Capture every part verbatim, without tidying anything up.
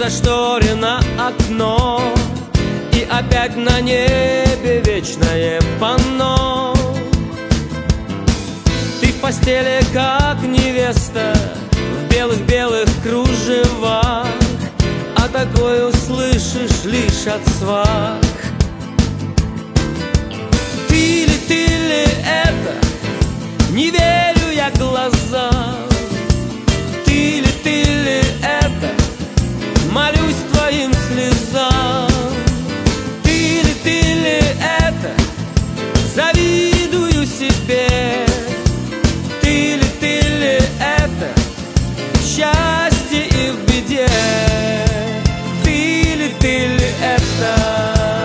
Зашторено окно, и опять на небе вечное панно. Ты в постели, как невеста, в белых-белых кружевах, а такое услышишь лишь от свах. Ты ли, ты ли это? Не верю я глазам. Ты ли, ты ли это? Молюсь твоим слезам. Ты ли, ты ли это? Завидую себе. Ты ли, ты ли это? В счастье и в беде. Ты ли, ты ли это?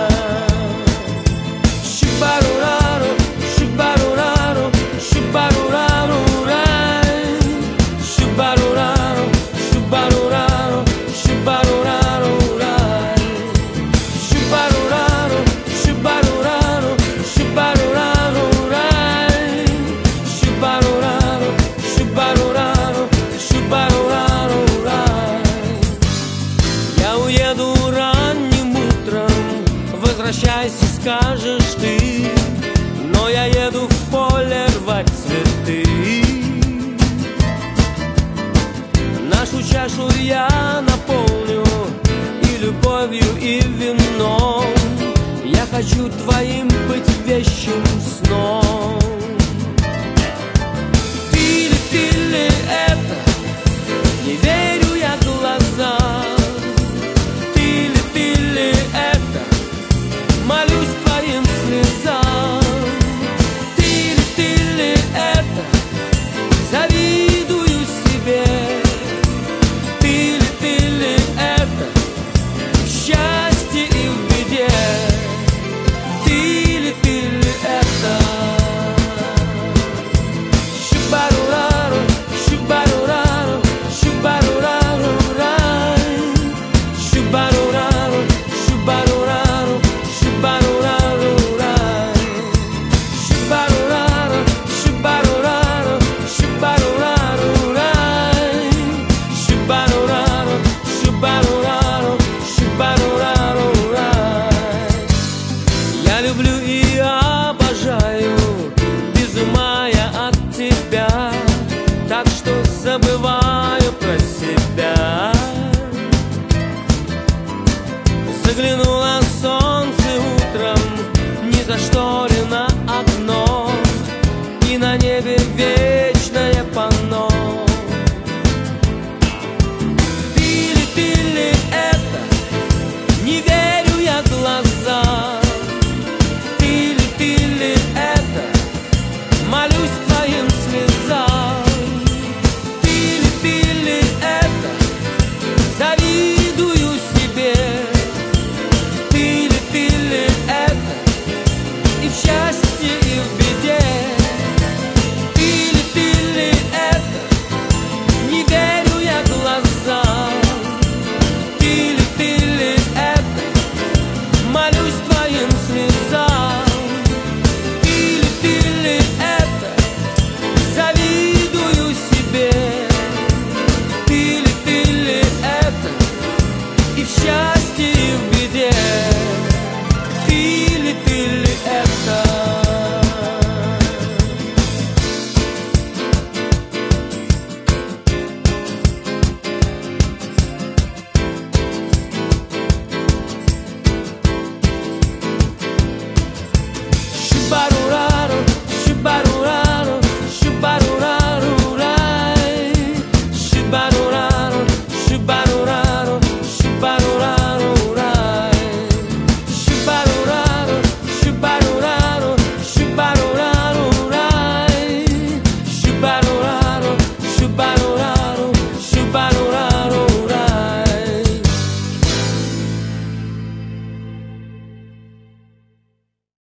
Шибарурару, шибарурару, шибарурару, рай. Шибарурару, шибарурару, шибарурару, рай. Шибарурару, шибарурару, шибарурару, рай. Шибарурару, шибарурару, шибарурару, рай. Я уеду ранним утром, возвращайся, скажешь ты, но я еду в поле рвать цветы. Нашу чашу я наполню и любовью, и вином. Я хочу твоим быть вещим сном. Ты ли, ты ли это? Не верю я глазам. Ты ли, ты ли это? Молюсь твоим слезам. Ты ли, ты ли это? Завидую себе. Ты ли, ты ли это? В счастье и в беде. Ты ли, ты ли это? Шибарурару, шибарурару, шибарурару, рай. Шибарурару, шибарурару, шибарурару, рай. Шибарурару, шибарурару, шибарурару, рай. Шибарурару, шибарурару, шибарурару, рай. Я люблю и обожаю, без ума я от тебя, так что забываю про себя. Заглянуло солнце утром, ни за что